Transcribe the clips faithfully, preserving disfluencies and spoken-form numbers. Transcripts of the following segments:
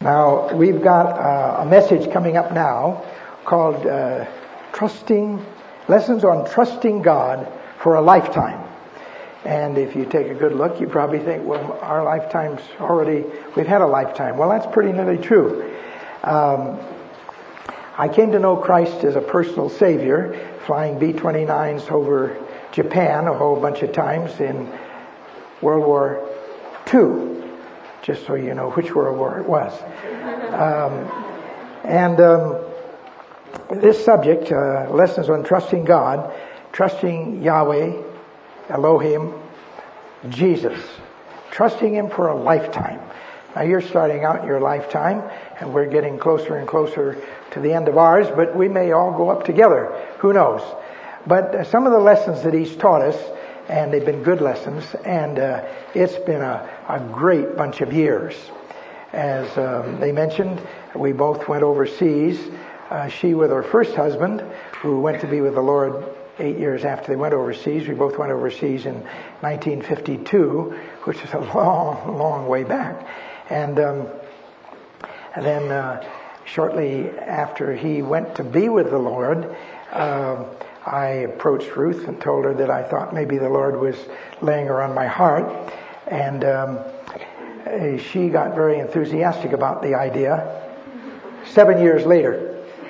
Now, we've got uh, a message coming up now called uh, Trusting, Lessons on Trusting God for a Lifetime. And if you take a good look, you probably think, well, our lifetime's already, we've had a lifetime. Well, that's pretty nearly true. Um, I came to know Christ as a personal Savior, flying B twenty-nines over Japan a whole bunch of times in World War Two. Just so you know which World War it was. Um, and um, this subject, uh, Lessons on Trusting God, trusting Yahweh, Elohim, Jesus, trusting Him for a lifetime. Now you're starting out in your lifetime, and we're getting closer and closer to the end of ours, but we may all go up together. Who knows? But uh, some of the lessons that He's taught us, and they've been good lessons, and uh, it's been a, a great bunch of years. As um, they mentioned, we both went overseas. Uh, she with her first husband, who went to be with the Lord eight years after they went overseas. We both went overseas in nineteen fifty-two, which is a long, long way back. And, um, and then uh, shortly after he went to be with the Lord, uh, I approached Ruth and told her that I thought maybe the Lord was laying her on my heart. And um, she got very enthusiastic about the idea. Seven years later,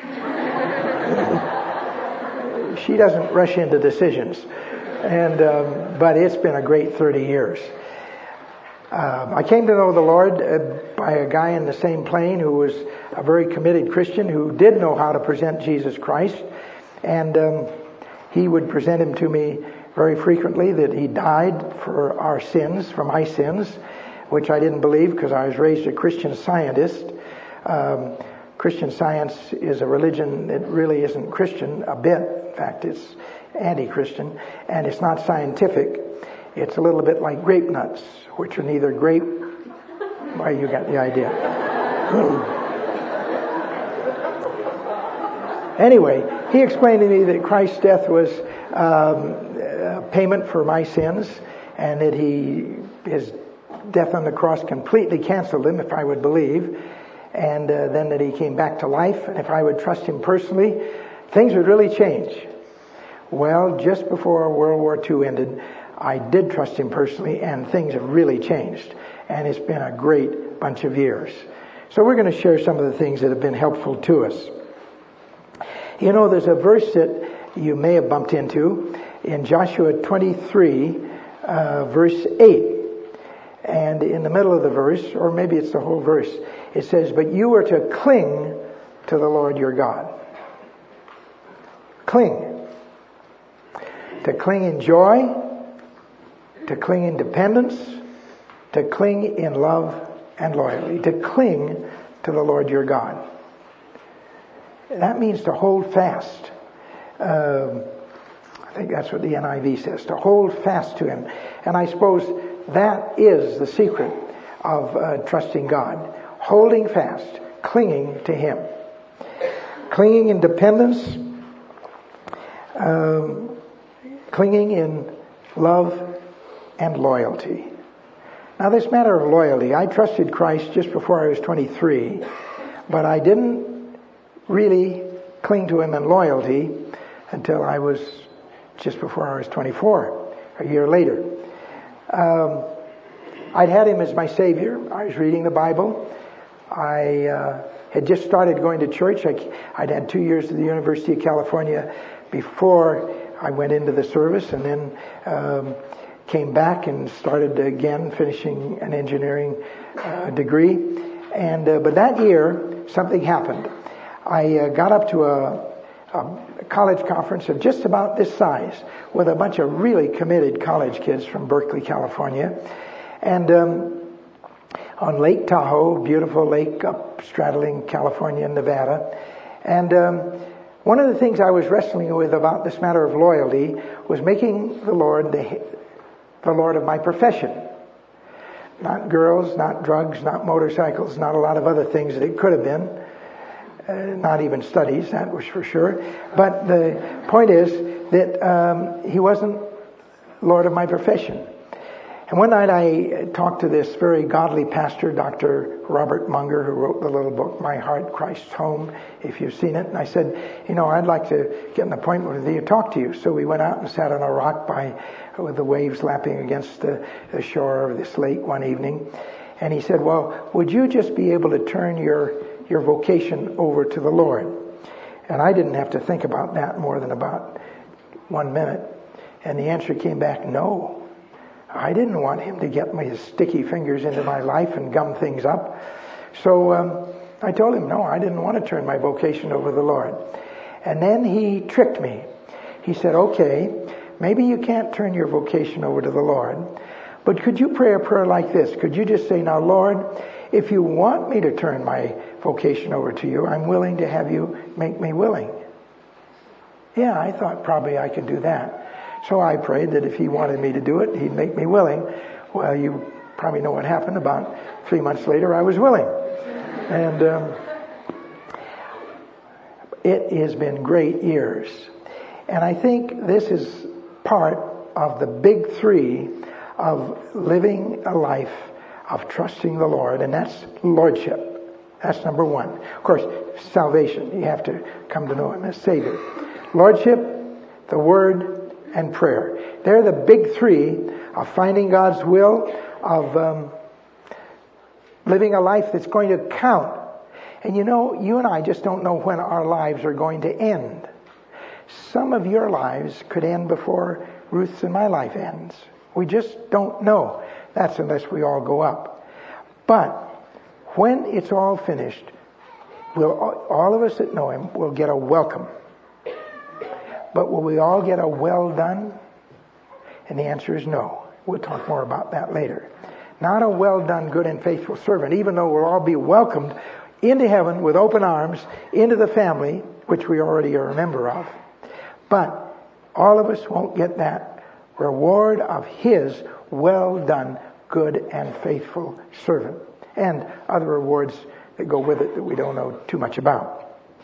she doesn't rush into decisions. And um, but it's been a great thirty years. Uh, I came to know the Lord uh, by a guy in the same plane who was a very committed Christian who did know how to present Jesus Christ. And um, he would present Him to me very frequently, that He died for our sins, for my sins, which I didn't believe because I was raised a Christian Scientist. Um, Christian Science is a religion that really isn't Christian a bit. In fact, it's anti-Christian, and it's not scientific. It's a little bit like grape nuts, which are neither grape... Well, you got the idea. Anyway, he explained to me that Christ's death was um, a payment for my sins, and that he his death on the cross completely canceled them if I would believe, and uh, then that He came back to life, and if I would trust Him personally, things would really change. Well, just before World War Two ended, I did trust Him personally, and things have really changed, and it's been a great bunch of years. So we're going to share some of the things that have been helpful to us. You know, there's a verse that you may have bumped into in Joshua twenty-three, uh, verse eight. And in the middle of the verse, or maybe it's the whole verse, it says, "But you are to cling to the Lord your God." Cling. To cling in joy, to cling in dependence, to cling in love and loyalty. To cling to the Lord your God. That means to hold fast. Um, I think that's what the N I V says, to hold fast to Him. And I suppose that is the secret of uh, trusting God. Holding fast, clinging to Him. Clinging in dependence, um, clinging in love and loyalty. Now this matter of loyalty, I trusted Christ just before I was twenty-three, but I didn't really cling to Him in loyalty until I was just before I was twenty-four, a year later. Um, I'd had Him as my Savior. I was reading the Bible. I uh, had just started going to church. I, I'd had two years at the University of California before I went into the service, and then um, came back and started again, finishing an engineering uh, degree. And uh, but that year, something happened. I uh, got up to a, a college conference of just about this size with a bunch of really committed college kids from Berkeley, California. And um, on Lake Tahoe, beautiful lake up straddling California and Nevada. And um, one of the things I was wrestling with about this matter of loyalty was making the Lord the, the Lord of my profession. Not girls, not drugs, not motorcycles, not a lot of other things that it could have been. Uh, not even studies, that was for sure. But the point is that um, He wasn't Lord of my profession. And one night I talked to this very godly pastor, Doctor Robert Munger, who wrote the little book, My Heart, Christ's Home, if you've seen it. And I said, you know, I'd like to get an appointment with you to talk to you. So we went out and sat on a rock by, with the waves lapping against the, the shore of this lake one evening. And he said, well, would you just be able to turn your, your vocation over to the Lord? And I didn't have to think about that more than about one minute. And the answer came back, no. I didn't want him to get my sticky fingers into my life and gum things up. So um, I told him, no, I didn't want to turn my vocation over to the Lord. And then he tricked me. He said, okay, maybe you can't turn your vocation over to the Lord, but could you pray a prayer like this? Could you just say, now, Lord, if you want me to turn my vocation over to you, I'm willing to have you make me willing. Yeah, I thought probably I could do that. So I prayed that if he wanted me to do it, he'd make me willing. Well, you probably know what happened. About three months later, I was willing. And um, it has been great years. And I think this is part of the big three of living a life of trusting the Lord, and that's lordship. That's number one. Of course, salvation. You have to come to know him as Savior. Lordship, the Word, and prayer. They're the big three of finding God's will, of um, living a life that's going to count. And you know, you and I just don't know when our lives are going to end. Some of your lives could end before Ruth's and my life ends. We just don't know. That's unless we all go up. But when it's all finished, we'll, all of us that know him will get a welcome. But will we all get a well done? And the answer is no. We'll talk more about that later. Not a well done, good and faithful servant, even though we'll all be welcomed into heaven with open arms, into the family, which we already are a member of. But all of us won't get that reward of his well done, good and faithful servant. And other rewards that go with it that we don't know too much about.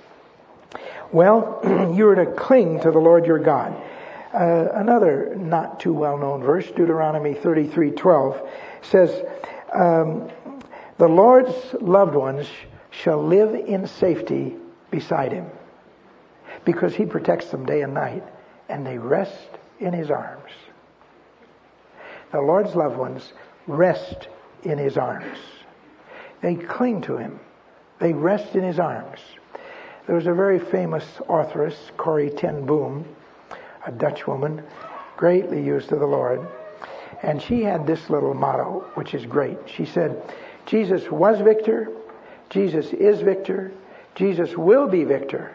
Well, you are to cling to the Lord your God. Uh, another not too well-known verse, Deuteronomy thirty-three twelve, says, um, the Lord's loved ones shall live in safety beside him, because he protects them day and night, and they rest in his arms. The Lord's loved ones rest in his arms. They cling to him. They rest in his arms. There was a very famous authoress, Corrie ten Boom, a Dutch woman, greatly used of the Lord. And she had this little motto, which is great. She said, Jesus was victor, Jesus is victor, Jesus will be victor.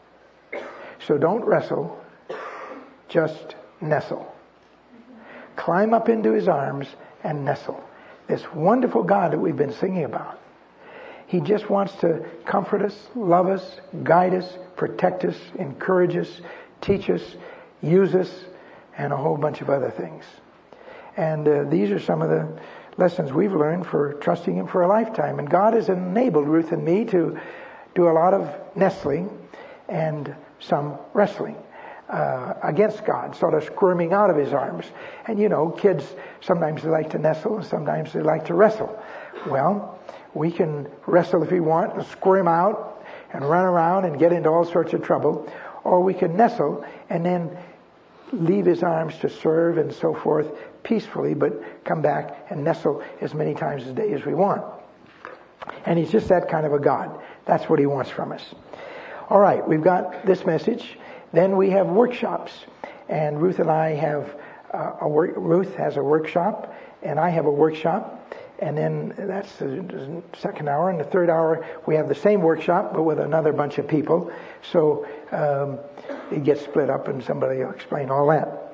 So don't wrestle, just nestle. Climb up into his arms and nestle. This wonderful God that we've been singing about. He just wants to comfort us, love us, guide us, protect us, encourage us, teach us, use us, and a whole bunch of other things. And uh, these are some of the lessons we've learned for trusting him for a lifetime. And God has enabled Ruth and me to do a lot of nestling and some wrestling uh, against God, sort of squirming out of his arms. And you know, kids, sometimes they like to nestle and sometimes they like to wrestle. Well, we can wrestle if we want and squirm out and run around and get into all sorts of trouble. Or we can nestle and then leave his arms to serve and so forth peacefully, but come back and nestle as many times a day as we want. And he's just that kind of a God. That's what he wants from us. All right, we've got this message. Then we have workshops. And Ruth and I have uh, a work, Ruth has a workshop and I have a workshop. And then that's the second hour. And the third hour, we have the same workshop, but with another bunch of people. So um, it gets split up, and somebody will explain all that.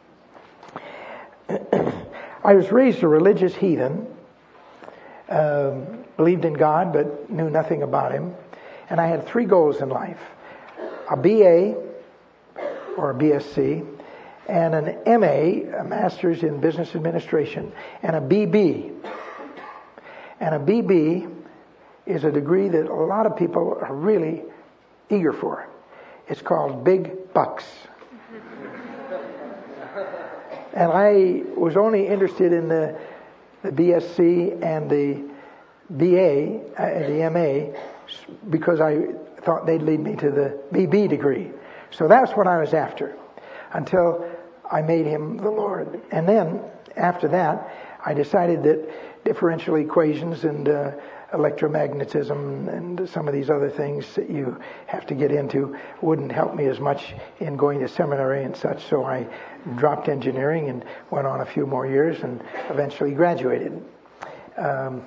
I was raised a religious heathen, um, believed in God, but knew nothing about him. And I had three goals in life. A B A, or a B S C, and an M A, a Master's in Business Administration, and a B B. And a B B is a degree that a lot of people are really eager for. It's called Big Bucks. And I was only interested in the, the B S C and the B A, uh, the M A, because I thought they'd lead me to the B B degree. So that's what I was after, until I made him the Lord. And then, after that, I decided that differential equations and uh, electromagnetism and some of these other things that you have to get into wouldn't help me as much in going to seminary and such, so I dropped engineering and went on a few more years and eventually graduated. Um,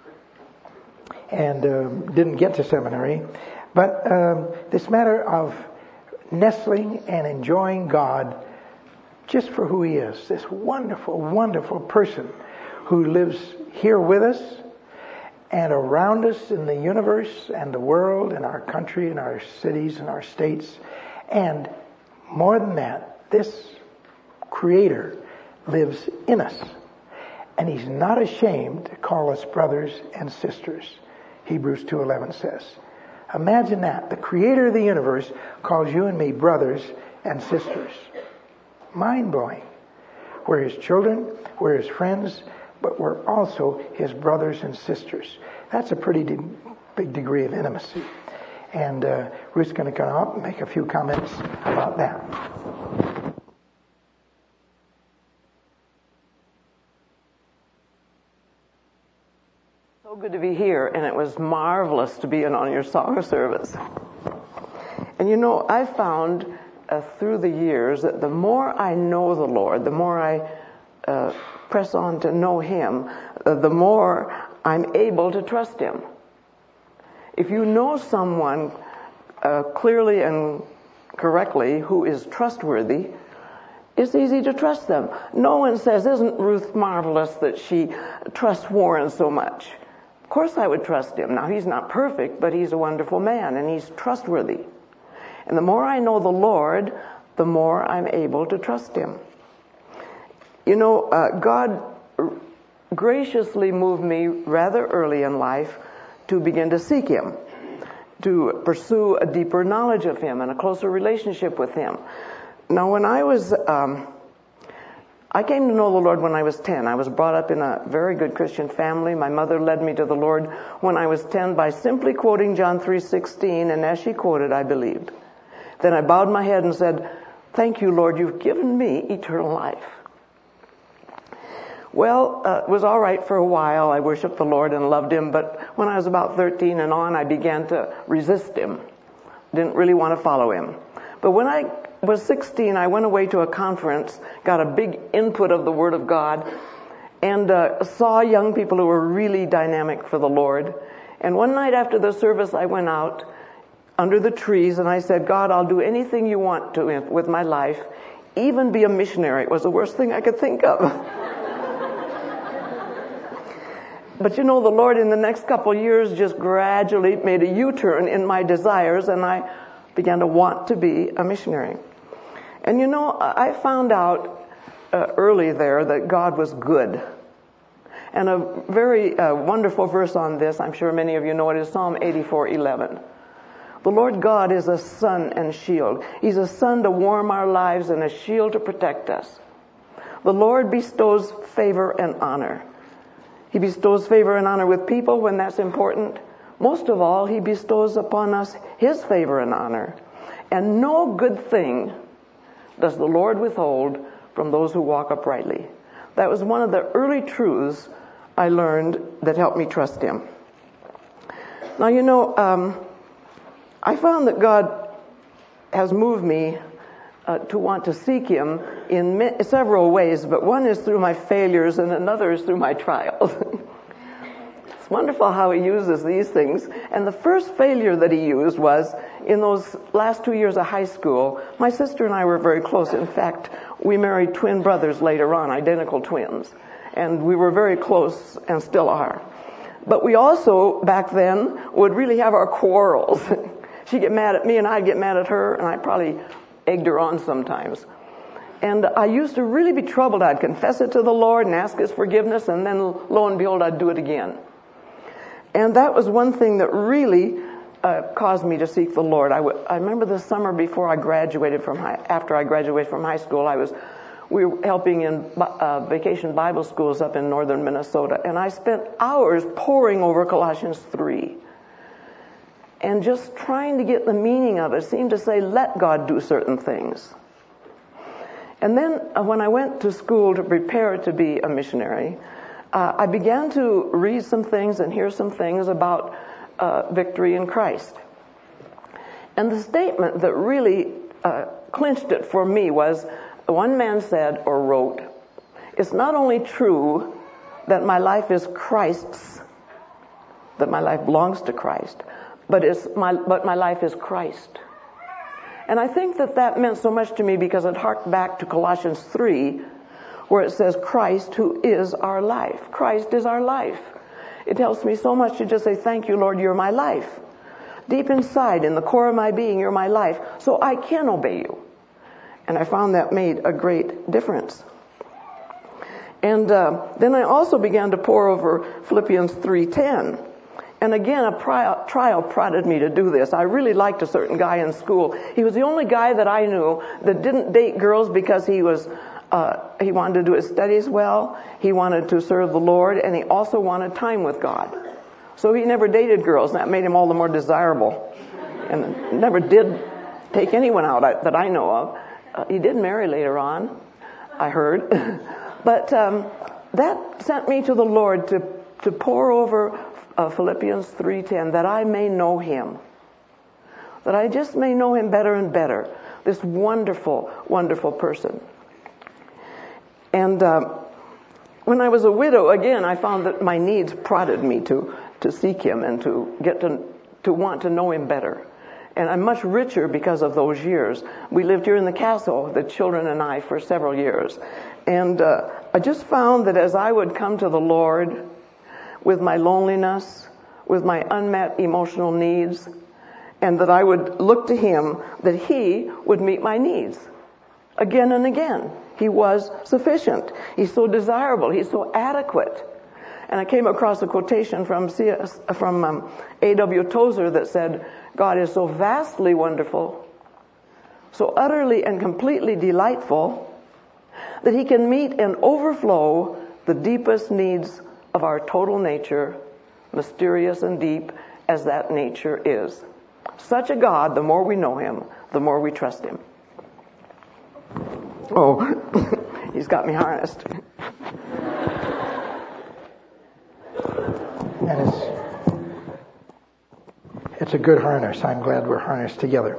and um, didn't get to seminary. But um, this matter of nestling and enjoying God just for who He is, this wonderful, wonderful person who lives here with us and around us in the universe and the world and our country and our cities and our states. And more than that, this Creator lives in us. And He's not ashamed to call us brothers and sisters, Hebrews two eleven says. Imagine that. The Creator of the universe calls you and me brothers and sisters. Mind-blowing. We're His children, we're His friends, but we're also His brothers and sisters. That's a pretty de- big degree of intimacy. And uh, Ruth's going to come up and make a few comments about that. So good to be here, and it was marvelous to be in on your song service. And you know, I found uh, through the years that the more I know the Lord, the more I uh, press on to know Him, uh, the more I'm able to trust Him. If you know someone uh, clearly and correctly who is trustworthy, it's easy to trust them. No one says, "Isn't Ruth marvelous that she trusts Warren so much?" Of course I would trust him. Now, he's not perfect, but he's a wonderful man, and he's trustworthy. And the more I know the Lord, the more I'm able to trust Him. You know, uh, God graciously moved me rather early in life to begin to seek Him, to pursue a deeper knowledge of Him and a closer relationship with Him. Now, when I was... Um, I came to know the Lord when I was ten. I was brought up in a very good Christian family. My mother led me to the Lord when I was ten by simply quoting John three sixteen, and as she quoted, I believed. Then I bowed my head and said, "Thank you, Lord, you've given me eternal life." Well, uh, it was all right for a while. I worshiped the Lord and loved Him, but when I was about thirteen and on, I began to resist Him. Didn't really want to follow Him. But when I was sixteen, I went away to a conference, got a big input of the Word of God, and uh, saw young people who were really dynamic for the Lord. And one night after the service, I went out under the trees and I said, "God, I'll do anything you want to with my life, even be a missionary." It was the worst thing I could think of. But you know, the Lord in the next couple of years just gradually made a U-turn in my desires, and I began to want to be a missionary. And you know, I found out uh, early there that God was good. And a very uh, wonderful verse on this, I'm sure many of you know it, is Psalm eighty-four eleven. The Lord God is a sun and shield. He's a sun to warm our lives and a shield to protect us. The Lord bestows favor and honor. He bestows favor and honor with people when that's important. Most of all, He bestows upon us His favor and honor. And no good thing does the Lord withhold from those who walk uprightly. That was one of the early truths I learned that helped me trust Him. Now, you know, um, I found that God has moved me uh, to want to seek Him in me- several ways, but one is through my failures and another is through my trials. It's wonderful how He uses these things. And the first failure that He used was in those last two years of high school. My sister and I were very close. In fact, we married twin brothers later on, identical twins. And we were very close and still are. But we also, back then, would really have our quarrels. She'd get mad at me and I'd get mad at her, and I probably egged her on sometimes. And I used to really be troubled. I'd confess it to the Lord and ask His forgiveness, and then lo and behold, I'd do it again. And that was one thing that really uh, caused me to seek the Lord. I, w- I remember the summer before I graduated from high, after I graduated from high school, I was we were helping in uh, vacation Bible schools up in northern Minnesota, and I spent hours poring over Colossians three and just trying to get the meaning of it. It seemed to say, let God do certain things. And then uh, when I went to school to prepare to be a missionary, uh, I began to read some things and hear some things about uh, victory in Christ. And the statement that really uh, clinched it for me was, one man said or wrote, it's not only true that my life is Christ's, that my life belongs to Christ, but it's my but my life is Christ. And I think that that meant so much to me because it harked back to Colossians three, where it says Christ who is our life. Christ is our life. It helps me so much to just say, thank you, Lord, you're my life. Deep inside, in the core of my being, you're my life, so I can obey you. And I found that made a great difference. And uh, then I also began to pore over Philippians three ten. And again, a trial, trial prodded me to do this. I really liked a certain guy in school. He was the only guy that I knew that didn't date girls because he was uh, he wanted to do his studies well, he wanted to serve the Lord, and he also wanted time with God. So he never dated girls, and that made him all the more desirable. And never did take anyone out that I know of. Uh, he did marry later on, I heard. But um, that sent me to the Lord to, to pore over uh, Philippians three ten, that I may know him. That I just may know him better and better. This wonderful, wonderful person. And uh, when I was a widow, again, I found that my needs prodded me to, to seek him and to get to, to want to know him better. And I'm much richer because of those years. We lived here in the castle, the children and I, for several years. And uh, I just found that as I would come to the Lord with my loneliness, with my unmet emotional needs, and that I would look to him, that he would meet my needs again and again. He was sufficient. He's so desirable. He's so adequate. And I came across a quotation from C S, from um, A W Tozer that said, God is so vastly wonderful, so utterly and completely delightful, that he can meet and overflow the deepest needs of our total nature, mysterious and deep as that nature is. Such a God, the more we know him, the more we trust him. Oh, he's got me harnessed. And it's, it's a good harness. I'm glad we're harnessed together.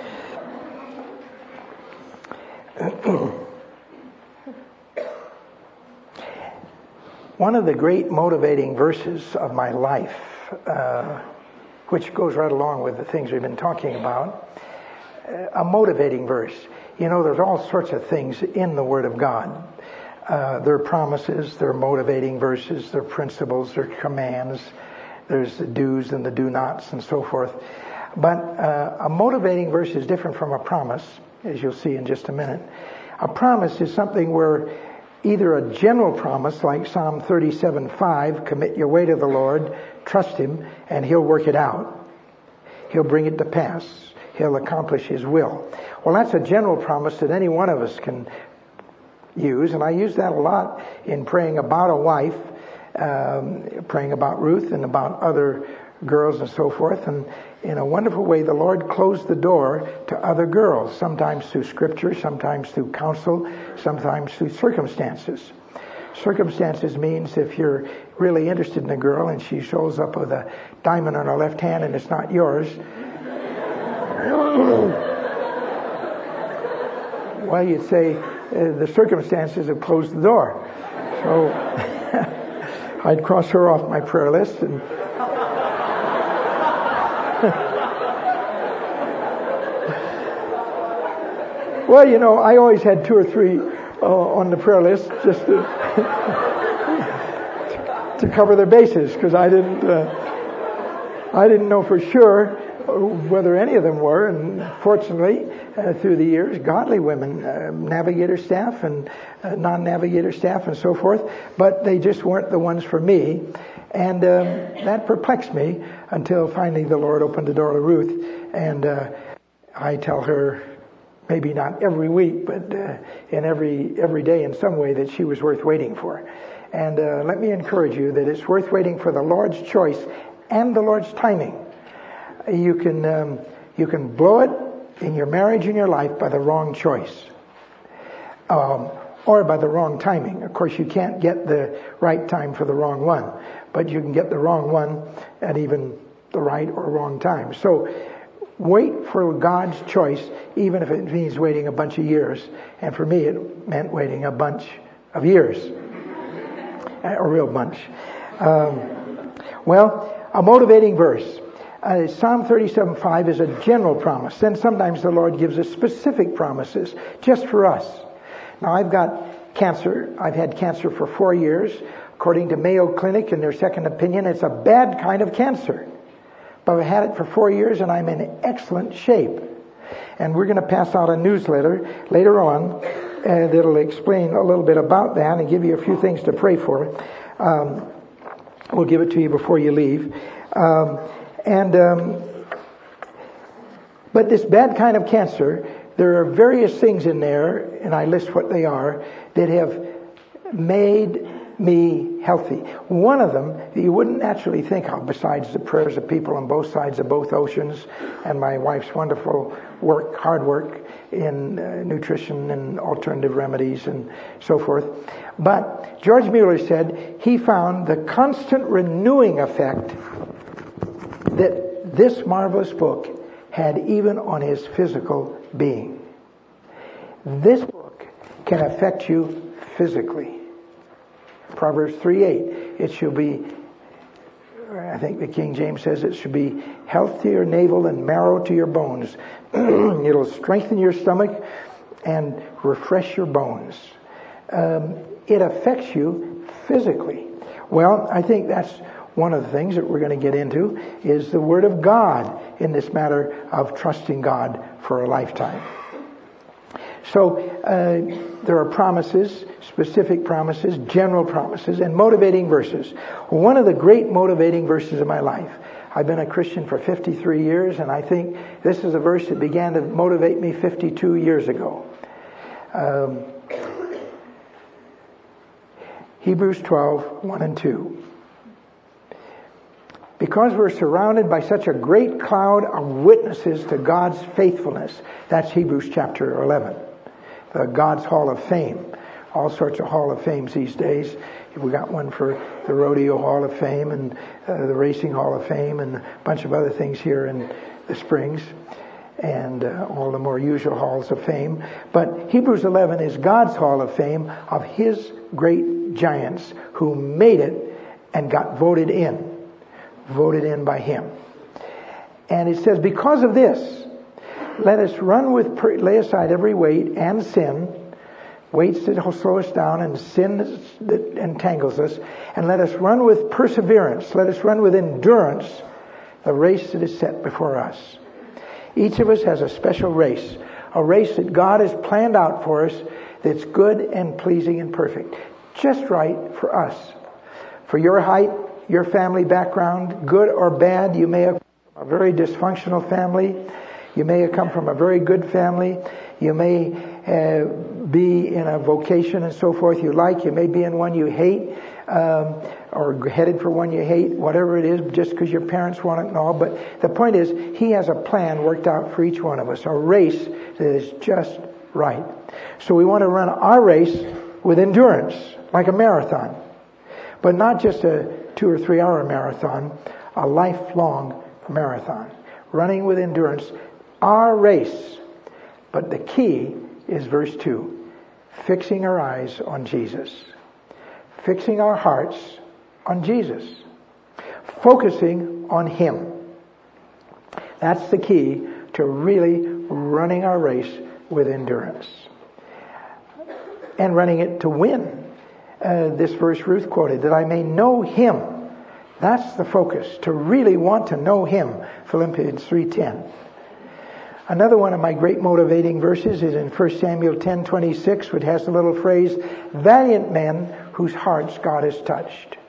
One of the great motivating verses of my life, uh, which goes right along with the things we've been talking about, uh, a motivating verse. You know, there's all sorts of things in the Word of God. Uh, there are promises, there are motivating verses, there are principles, there are commands, there's the do's and the do-nots and so forth. But uh, a motivating verse is different from a promise, as you'll see in just a minute. A promise is something where either a general promise, like Psalm thirty-seven five, commit your way to the Lord, trust him, and he'll work it out. He'll bring it to pass. He'll accomplish his will. Well, that's a general promise that any one of us can use, and I use that a lot in praying about a wife, um, praying about Ruth and about other girls and so forth. And in a wonderful way, the Lord closed the door to other girls, sometimes through Scripture, sometimes through counsel, sometimes through circumstances. Circumstances means if you're really interested in a girl and she shows up with a diamond on her left hand and it's not yours, well, you'd say uh, the circumstances have closed the door. So I'd cross her off my prayer list. And well, you know, I always had two or three uh, on the prayer list just to, to cover their bases, because I didn't uh, I didn't know for sure whether any of them were, and fortunately, uh, through the years, godly women, uh, navigator staff and uh, non-navigator staff and so forth, but they just weren't the ones for me, and um, that perplexed me until finally the Lord opened the door to Ruth, and uh, I tell her maybe not every week, but uh, in every every day in some way that she was worth waiting for. And uh, let me encourage you that it's worth waiting for the Lord's choice and the Lord's timing. You can um, you can blow it in your marriage and your life by the wrong choice, um, or by the wrong timing. Of course, you can't get the right time for the wrong one, but you can get the wrong one at even the right or wrong time. So wait for God's choice, even if it means waiting a bunch of years. And for me, it meant waiting a bunch of years. A real bunch. Um, well, a motivating verse. Uh, Psalm thirty-seven five is a general promise. Then sometimes the Lord gives us specific promises just for us. Now, I've got cancer. I've had cancer for four years. According to Mayo Clinic, in their second opinion, it's a bad kind of cancer. But I've had it for four years and I'm in excellent shape. And we're going to pass out a newsletter later on uh, that'll explain a little bit about that and give you a few things to pray for. Um, we'll give it to you before you leave. Um, and um, but this bad kind of cancer, there are various things in there, and I list what they are, that have made me healthy. One of them that you wouldn't naturally think of, besides the prayers of people on both sides of both oceans and my wife's wonderful work, hard work in uh, nutrition and alternative remedies and so forth. But George Mueller said he found the constant renewing effect that this marvelous book had even on his physical being. This book can affect you physically. Proverbs three eight, it shall be, I think the King James says it should be health to your navel and marrow to your bones. It'll strengthen your stomach and refresh your bones. Um, it affects you physically. Well, I think that's one of the things that we're going to get into is the Word of God in this matter of trusting God for a lifetime. So uh, there are promises, specific promises, general promises, and motivating verses. One of the great motivating verses of my life. I've been a Christian for fifty-three years, and I think this is a verse that began to motivate me fifty-two years ago. Um, Hebrews twelve, one and two. Because we're surrounded by such a great cloud of witnesses to God's faithfulness. That's Hebrews chapter eleven. The God's Hall of Fame. All sorts of Hall of Fames these days. We got one for the Rodeo Hall of Fame and uh, the Racing Hall of Fame and a bunch of other things here in the Springs and uh, all the more usual Halls of Fame. But Hebrews eleven is God's Hall of Fame of His great giants who made it and got voted in. Voted in by Him. And it says, because of this, let us run with, per- lay aside every weight and sin, weights that will slow us down and sin that entangles us, and let us run with perseverance, let us run with endurance the race that is set before us. Each of us has a special race, a race that God has planned out for us that's good and pleasing and perfect. Just right for us. For your height, your family background, good or bad, you may have come from a very dysfunctional family. You may have come from a very good family. You may uh, be in a vocation and so forth you like. You may be in one you hate, um, or headed for one you hate, whatever it is, just because your parents want it and all. But the point is, He has a plan worked out for each one of us, a race that is just right. So we want to run our race with endurance, like a marathon. But not just a two or three hour marathon, a lifelong marathon. Running with endurance, our race. But the key is verse two. Fixing our eyes on Jesus. Fixing our hearts on Jesus. Focusing on Him. That's the key to really running our race with endurance. And running it to win. Uh, this verse Ruth quoted, that I may know Him. That's the focus, to really want to know Him. Philippians three ten. Another one of my great motivating verses is in First Samuel ten twenty-six, which has the little phrase, valiant men whose hearts God has touched.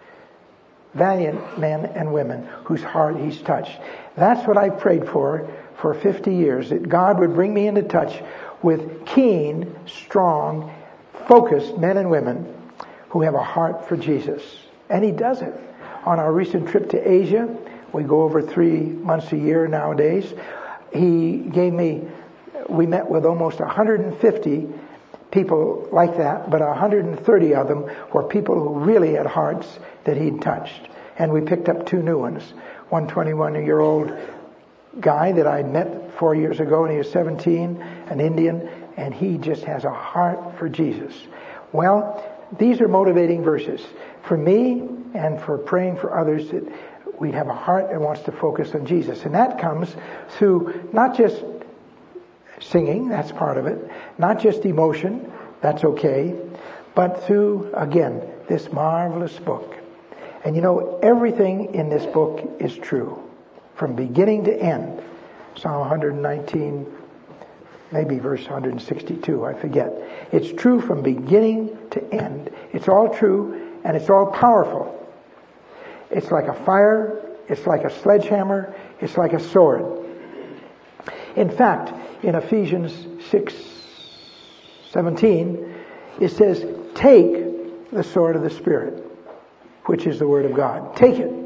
Valiant men and women whose heart He's touched. That's what I prayed for for fifty years that God would bring me into touch with keen, strong, focused men and women who have a heart for Jesus. And He does it. On our recent trip to Asia, we go over three months a year nowadays, He gave me, we met with almost one hundred fifty people like that, but one hundred thirty of them were people who really had hearts that He'd touched. And we picked up two new ones. One twenty-one-year-old guy that I'd met four years ago, and he was seventeen, an Indian, and he just has a heart for Jesus. Well, these are motivating verses for me and for praying for others that we'd have a heart that wants to focus on Jesus. And that comes through not just singing, that's part of it, not just emotion, that's okay, but through, again, this marvelous book. And you know, everything in this book is true, from beginning to end. Psalm one nineteen, maybe verse one sixty-two, I forget. It's true from beginning to end. It's all true, and it's all powerful. It's like a fire, it's like a sledgehammer, it's like a sword. In fact, in Ephesians six seventeen, it says, take the sword of the Spirit, which is the Word of God. Take it.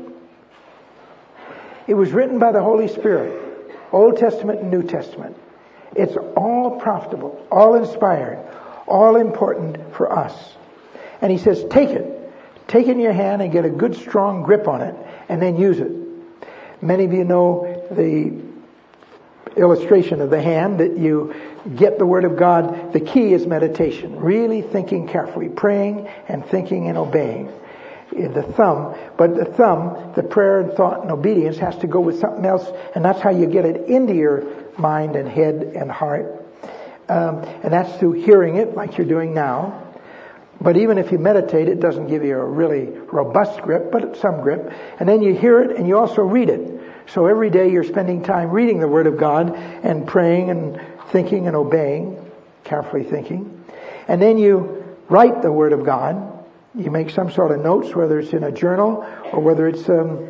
It was written by the Holy Spirit, Old Testament and New Testament. It's all profitable, all inspired, all important for us. And He says, take it. Take it in your hand and get a good strong grip on it, and then use it. Many of you know the illustration of the hand, that you get the Word of God. The key is meditation, really thinking carefully, praying and thinking and obeying. The thumb, but the thumb, the prayer and thought and obedience has to go with something else, and that's how you get it into your mind and head and heart. Um, and that's through hearing it, like you're doing now. But even if you meditate, it doesn't give you a really robust grip, but some grip. And then you hear it and you also read it. So every day you're spending time reading the Word of God and praying and thinking and obeying, carefully thinking. And then you write the Word of God. You make some sort of notes, whether it's in a journal or whether it's um,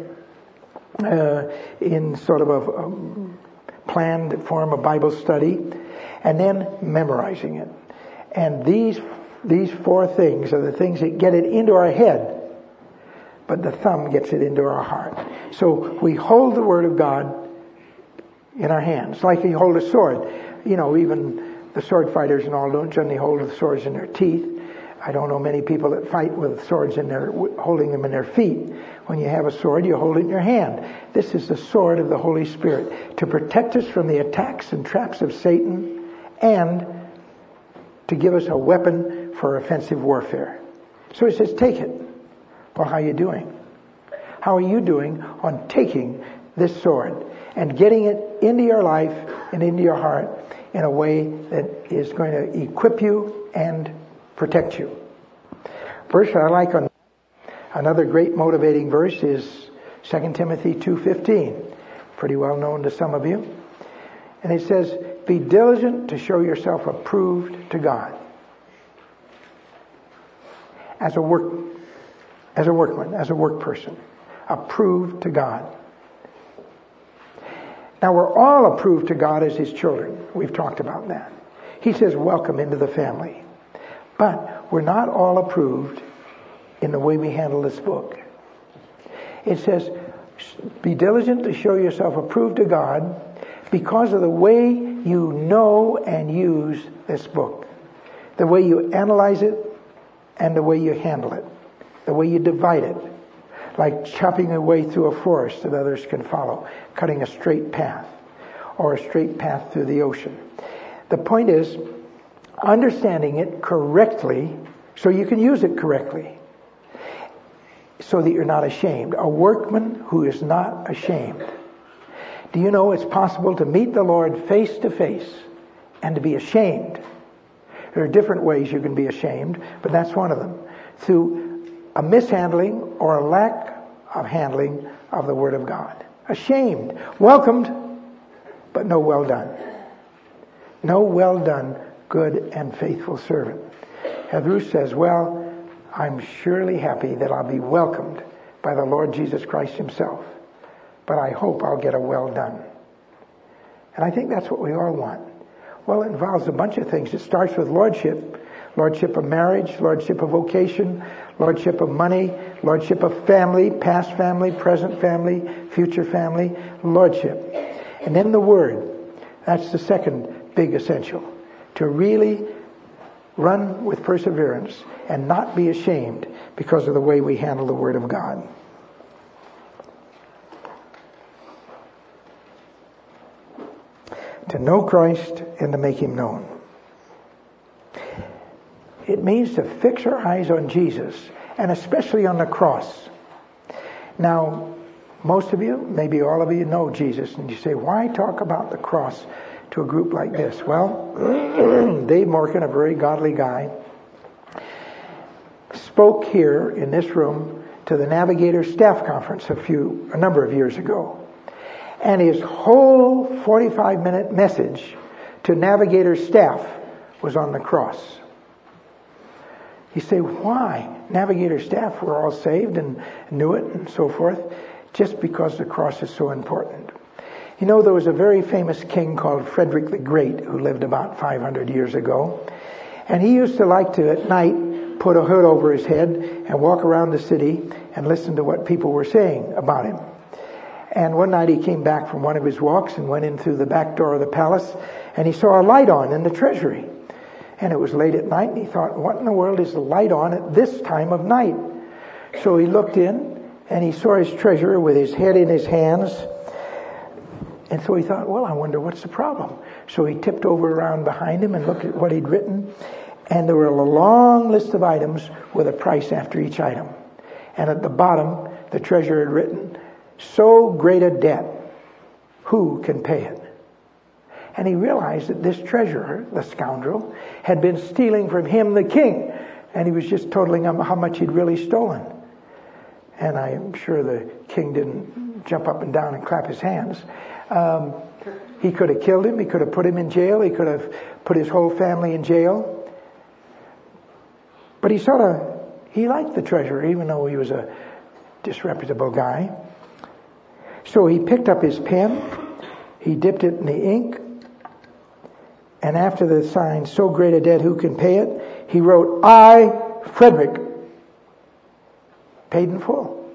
uh, in sort of a, a planned form of Bible study. And then memorizing it. And these These four things are the things that get it into our head, but the thumb gets it into our heart. So we hold the Word of God in our hands, like you hold a sword. You know, even the sword fighters and all don't generally hold the swords in their teeth. I don't know many people that fight with swords in their, holding them in their feet. When you have a sword, you hold it in your hand. This is the sword of the Holy Spirit to protect us from the attacks and traps of Satan, and to give us a weapon for offensive warfare. So He says, take it. Well, how are you doing? How are you doing on taking this sword and getting it into your life and into your heart in a way that is going to equip you and protect you? Verse I like on another great motivating verse is Second Timothy two fifteen, pretty well known to some of you. And it says, be diligent to show yourself approved to God. As a work, as a workman, as a work person. Approved to God. Now we're all approved to God as His children. We've talked about that. He says, welcome into the family. But we're not all approved in the way we handle this book. It says, be diligent to show yourself approved to God because of the way you know and use this book. The way you analyze it and the way you handle it. The way you divide it. Like chopping a way through a forest that others can follow. Cutting a straight path. Or a straight path through the ocean. The point is, understanding it correctly so you can use it correctly. So that you're not ashamed. A workman who is not ashamed. Do you know it's possible to meet the Lord face to face and to be ashamed? There are different ways you can be ashamed, but that's one of them. Through a mishandling or a lack of handling of the Word of God. Ashamed. Welcomed, but no well done. No well done, good and faithful servant. Hebrews says, well, I'm surely happy that I'll be welcomed by the Lord Jesus Christ Himself. But I hope I'll get a well done. And I think that's what we all want. Well, it involves a bunch of things. It starts with lordship. Lordship of marriage, lordship of vocation, lordship of money, lordship of family, past family, present family, future family, lordship. And then the Word. That's the second big essential. To really run with perseverance and not be ashamed because of the way we handle the Word of God. To know Christ and to make Him known. It means to fix our eyes on Jesus, and especially on the cross. Now, most of you, maybe all of you, know Jesus, and you say, why talk about the cross to a group like this? Well, Dave Morgan, a very godly guy, spoke here in this room to the Navigator Staff Conference a few, a number of years ago. And his whole forty-five minute message to Navigator staff was on the cross. You say, why? Navigator staff were all saved and knew it and so forth. Just because the cross is so important. You know, there was a very famous king called Frederick the Great who lived about five hundred years ago. And he used to like to, at night, put a hood over his head and walk around the city and listen to what people were saying about him. And one night he came back from one of his walks and went in through the back door of the palace, and he saw a light on in the treasury. And it was late at night, and he thought, what in the world is the light on at this time of night? So he looked in, and he saw his treasurer with his head in his hands. And so he thought, well, I wonder what's the problem. So he tipped over around behind him and looked at what he'd written. And there were a long list of items with a price after each item. And at the bottom, the treasurer had written, so great a debt, who can pay it? And he realized that this treasurer, the scoundrel, had been stealing from him, the king. And he was just totaling up how much he'd really stolen. And I'm sure the king didn't jump up and down and clap his hands. Um, he could have killed him. He could have put him in jail. He could have put his whole family in jail. But he sort of, he liked the treasurer, even though he was a disreputable guy. So he picked up his pen. He dipped it in the ink. And after the sign, so great a debt, who can pay it? He wrote, I, Frederick, paid in full.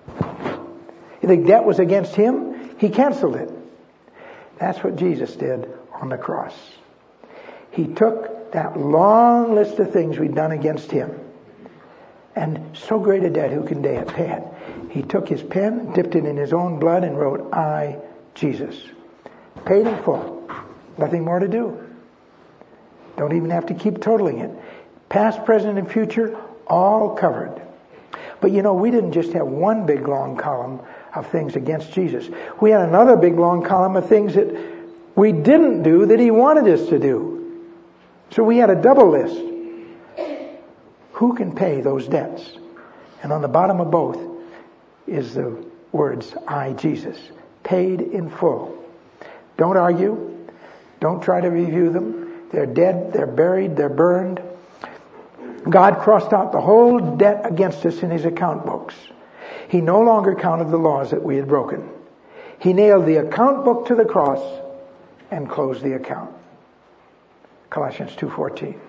The debt was against him. He canceled it. That's what Jesus did on the cross. He took that long list of things we'd done against him. And so great a debt, who can pay it? He took his pen, dipped it in his own blood, and wrote, I, Jesus. Paid in full. Nothing more to do. Don't even have to keep totaling it. Past, present, and future, all covered. But you know, we didn't just have one big long column of things against Jesus. We had another big long column of things that we didn't do that he wanted us to do. So we had a double list. Who can pay those debts? And on the bottom of both is the words, I, Jesus. Paid in full. Don't argue. Don't try to review them. They're dead. They're buried. They're burned. God crossed out the whole debt against us in his account books. He no longer counted the laws that we had broken. He nailed the account book to the cross and closed the account. Colossians two fourteen.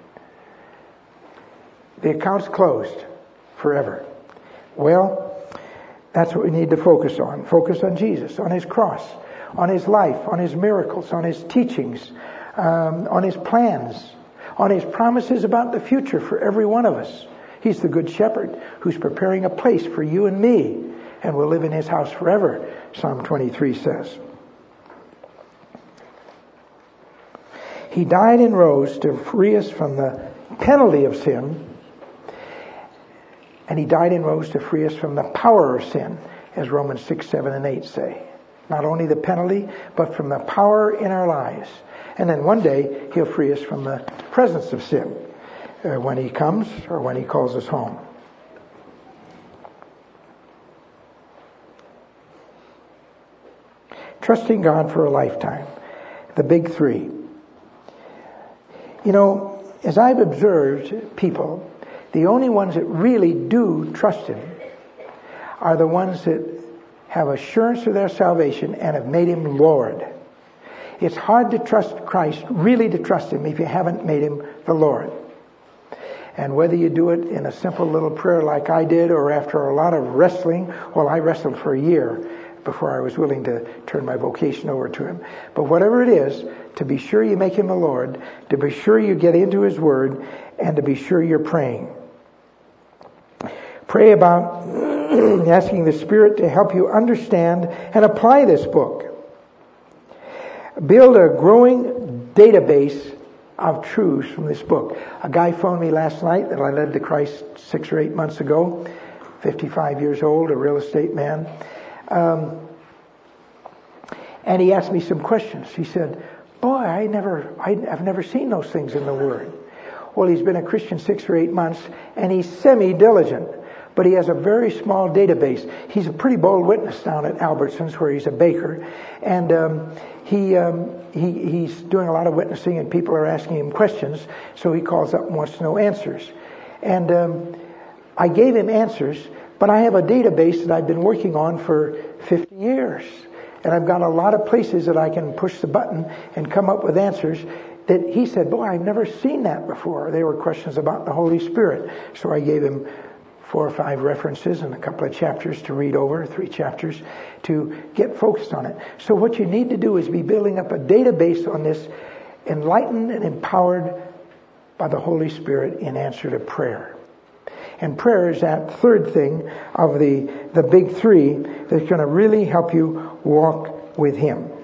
The account's closed forever. Well, that's what we need to focus on. Focus on Jesus, on his cross, on his life, on his miracles, on his teachings, um, on his plans, on his promises about the future for every one of us. He's the good shepherd who's preparing a place for you and me, and will live in his house forever, Psalm twenty-three says. He died and rose to free us from the penalty of sin, and he died and rose to free us from the power of sin, as Romans six, seven, and eight say. Not only the penalty, but from the power in our lives. And then one day, he'll free us from the presence of sin uh, when he comes or when he calls us home. Trusting God for a lifetime. The big three. You know, as I've observed people, the only ones that really do trust him are the ones that have assurance of their salvation and have made him Lord. It's hard to trust Christ, really to trust Him, if you haven't made Him the Lord. And whether you do it in a simple little prayer like I did, or after a lot of wrestling, well, I wrestled for a year before I was willing to turn my vocation over to Him. But whatever it is, to be sure you make Him the Lord, to be sure you get into His Word, and to be sure you're praying. Pray about asking the Spirit to help you understand and apply this book. Build a growing database of truths from this book. A guy phoned me last night that I led to Christ six or eight months ago, fifty-five years old, a real estate man. Um, and he asked me some questions. He said, boy, I never, I, I've never seen those things in the Word. Well, he's been a Christian six or eight months, and he's semi-diligent. But he has a very small database. He's a pretty bold witness down at Albertsons, where he's a baker. And um, he, um, he he's doing a lot of witnessing, and people are asking him questions. So he calls up and wants to know answers. And um, I gave him answers, but I have a database that I've been working on for fifty years. And I've got a lot of places that I can push the button and come up with answers that he said, boy, I've never seen that before. They were questions about the Holy Spirit. So I gave him four or five references and a couple of chapters to read over, three chapters, to get focused on it. So what you need to do is be building up a database on this, enlightened and empowered by the Holy Spirit in answer to prayer. And prayer is that third thing of the, the big three that's going to really help you walk with Him.